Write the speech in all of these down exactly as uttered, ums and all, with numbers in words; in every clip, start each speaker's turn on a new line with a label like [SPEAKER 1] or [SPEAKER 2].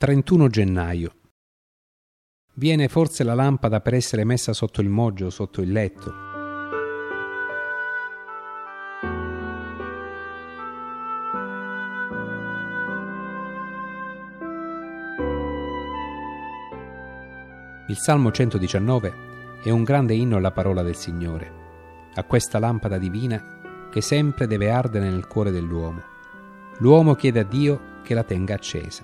[SPEAKER 1] trentuno gennaio. Viene forse la lampada per essere messa sotto il moggio o sotto il letto? Il Salmo centodiciannove è un grande inno alla parola del Signore, a questa lampada divina che sempre deve ardere nel cuore dell'uomo. L'uomo chiede a Dio che la tenga accesa.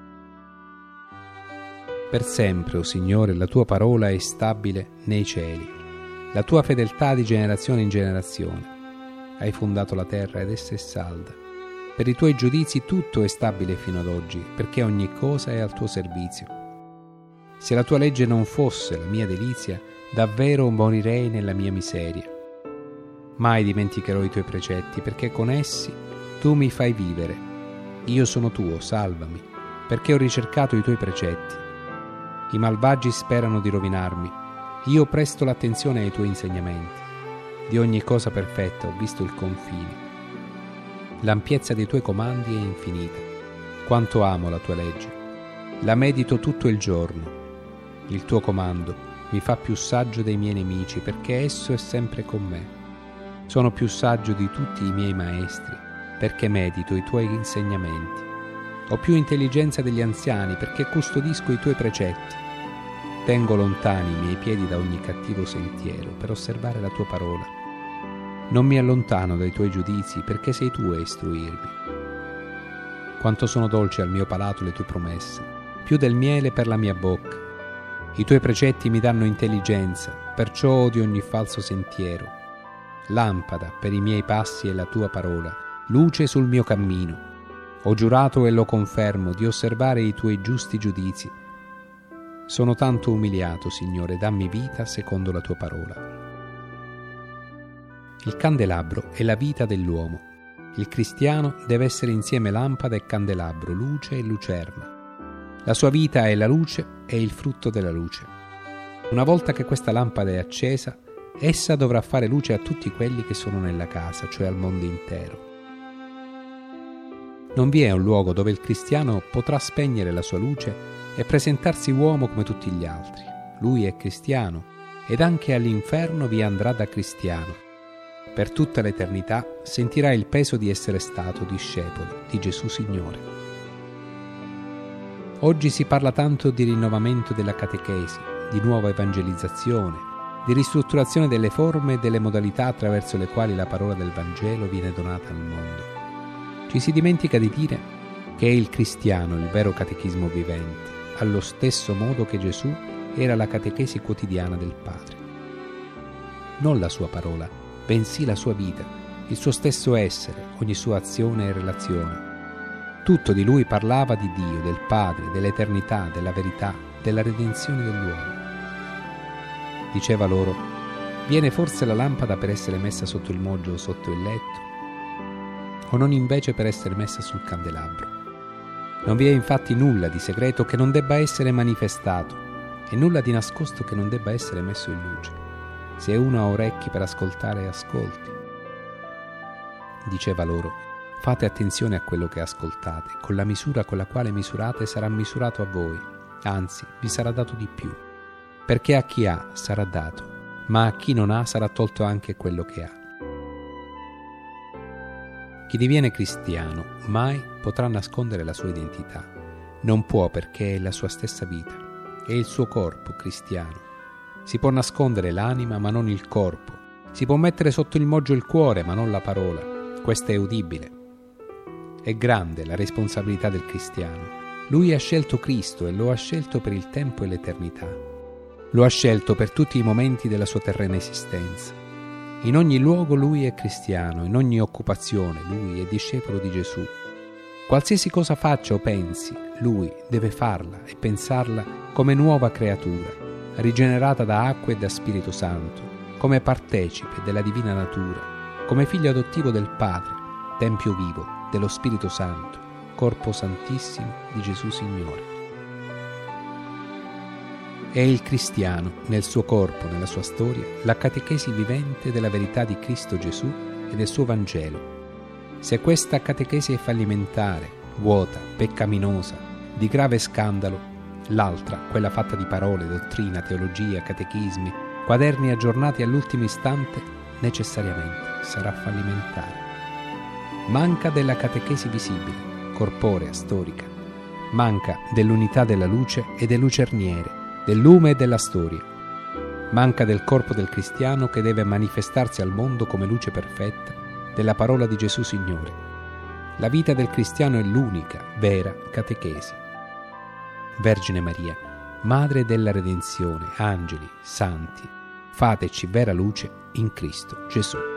[SPEAKER 1] Per sempre, o Signore, la tua parola è stabile nei cieli, la tua fedeltà di generazione in generazione. Hai fondato la terra ed essa è salda. Per i tuoi giudizi tutto è stabile fino ad oggi, perché ogni cosa è al tuo servizio. Se la tua legge non fosse la mia delizia, davvero morirei nella mia miseria. Mai dimenticherò i tuoi precetti, perché con essi tu mi fai vivere. Io sono tuo, salvami, perché ho ricercato i tuoi precetti. I malvagi sperano di rovinarmi. Io presto l'attenzione ai tuoi insegnamenti. Di ogni cosa perfetta ho visto il confine. L'ampiezza dei tuoi comandi è infinita. Quanto amo la tua legge. La medito tutto il giorno. Il tuo comando mi fa più saggio dei miei nemici, perché esso è sempre con me. Sono più saggio di tutti i miei maestri, perché medito i tuoi insegnamenti. Ho più intelligenza degli anziani, perché custodisco i tuoi precetti. Tengo lontani i miei piedi da ogni cattivo sentiero, per osservare la tua parola. Non mi allontano dai tuoi giudizi, perché sei tu a istruirmi. Quanto sono dolci al mio palato le tue promesse, più del miele per la mia bocca. I tuoi precetti mi danno intelligenza, perciò odio ogni falso sentiero. Lampada per i miei passi è la tua parola, luce sul mio cammino. Ho giurato e lo confermo di osservare i tuoi giusti giudizi. Sono tanto umiliato, Signore, dammi vita secondo la tua parola. Il candelabro è la vita dell'uomo. Il cristiano deve essere insieme lampada e candelabro, luce e lucerna. La sua vita è la luce e il frutto della luce. Una volta che questa lampada è accesa, essa dovrà fare luce a tutti quelli che sono nella casa, cioè al mondo intero. Non vi è un luogo dove il cristiano potrà spegnere la sua luce e presentarsi uomo come tutti gli altri. Lui è cristiano ed anche all'inferno vi andrà da cristiano. Per tutta l'eternità sentirà il peso di essere stato discepolo di Gesù Signore. Oggi si parla tanto di rinnovamento della catechesi, di nuova evangelizzazione, di ristrutturazione delle forme e delle modalità attraverso le quali la parola del Vangelo viene donata al mondo. Ci si dimentica di dire che è il cristiano il vero catechismo vivente, allo stesso modo che Gesù era la catechesi quotidiana del Padre. Non la sua parola, bensì la sua vita, il suo stesso essere, ogni sua azione e relazione. Tutto di lui parlava di Dio, del Padre, dell'eternità, della verità, della redenzione dell'uomo. Diceva loro: viene forse la lampada per essere messa sotto il moggio o sotto il letto? O non invece per essere messa sul candelabro? Non vi è infatti nulla di segreto che non debba essere manifestato, e nulla di nascosto che non debba essere messo in luce. Se uno ha orecchi per ascoltare, ascolti. Diceva loro: fate attenzione a quello che ascoltate, con la misura con la quale misurate sarà misurato a voi, anzi vi sarà dato di più, perché a chi ha sarà dato, ma a chi non ha sarà tolto anche quello che ha. Chi diviene cristiano mai potrà nascondere la sua identità. Non può, perché è la sua stessa vita, è il suo corpo cristiano. Si può nascondere l'anima ma non il corpo. Si può mettere sotto il moggio il cuore ma non la parola. Questa è udibile. È grande la responsabilità del cristiano. Lui ha scelto Cristo e lo ha scelto per il tempo e l'eternità. Lo ha scelto per tutti i momenti della sua terrena esistenza. In ogni luogo lui è cristiano, in ogni occupazione lui è discepolo di Gesù. Qualsiasi cosa faccia o pensi, lui deve farla e pensarla come nuova creatura, rigenerata da acqua e da Spirito Santo, come partecipe della divina natura, come figlio adottivo del Padre, Tempio vivo dello Spirito Santo, Corpo Santissimo di Gesù Signore. È il cristiano, nel suo corpo, nella sua storia, la catechesi vivente della verità di Cristo Gesù e del suo Vangelo. Se questa catechesi è fallimentare, vuota, peccaminosa, di grave scandalo, l'altra, quella fatta di parole, dottrina, teologia, catechismi, quaderni aggiornati all'ultimo istante, necessariamente sarà fallimentare. Manca della catechesi visibile, corporea, storica. Manca dell'unità della luce e delle lucerniere, del lume e della storia. Manca del corpo del cristiano che deve manifestarsi al mondo come luce perfetta della parola di Gesù Signore. La vita del cristiano è l'unica, vera catechesi. Vergine Maria, Madre della Redenzione, angeli, santi, fateci vera luce in Cristo Gesù.